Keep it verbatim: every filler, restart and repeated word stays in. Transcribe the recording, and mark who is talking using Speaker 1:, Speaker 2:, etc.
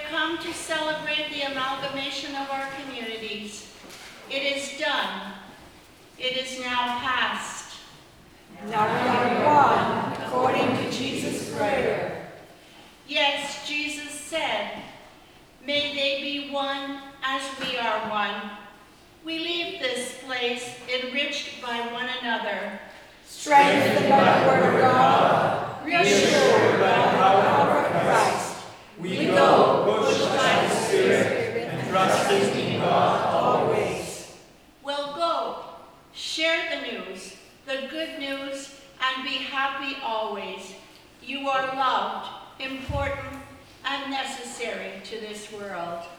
Speaker 1: come to celebrate the amalgamation of our communities. It is done. It is now past.
Speaker 2: Now we are one according to Jesus' prayer.
Speaker 1: Yes, Jesus said, "May they be one as we are one." We leave this place enriched by one another,
Speaker 2: Strengthened by the word of God, reassured by the power of Christ, we go pushed by the Spirit and trusting in God always.
Speaker 1: Well, go, share the news, the good news, and be happy always. You are loved, important, and necessary to this world.